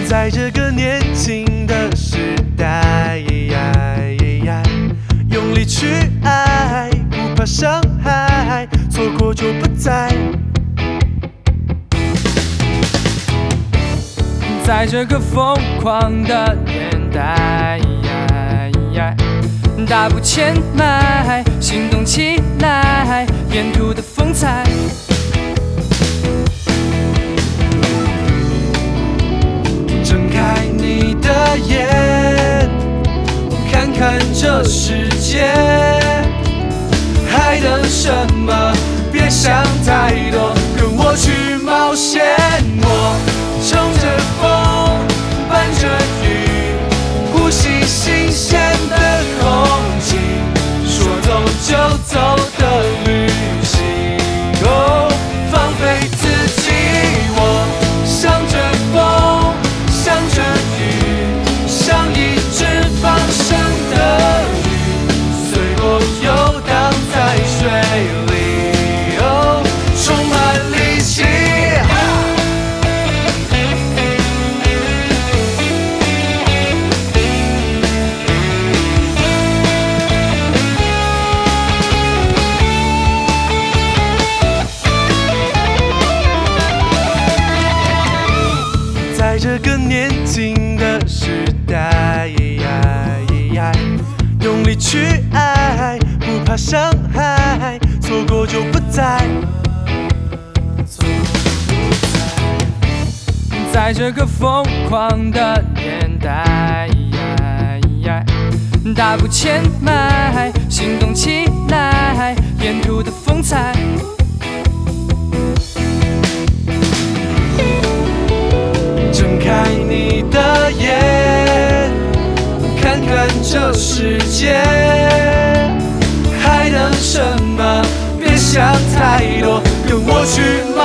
在这个年轻的时代，用力去爱，不怕伤害，错过就不再。 在这个疯狂的年代，大步前迈，行动起来，沿途的风采。 睁开你的眼，看看这世界，还等什么？别想太多，跟我去冒险。我乘着风，伴着雨，呼吸新鲜的空气，说走就走的旅行。哦，放飞自己，我向着风，向着雨，像一只放生的鱼，随波游荡在水里，哦，充满力气。在这个年轻的时代，用力去爱，不怕伤害，错过就不再。 在这个疯狂的年代，大步前迈，行动起来，沿途的风采。 睁开你的眼，看看这世界，还等什么？别想太多，跟我去。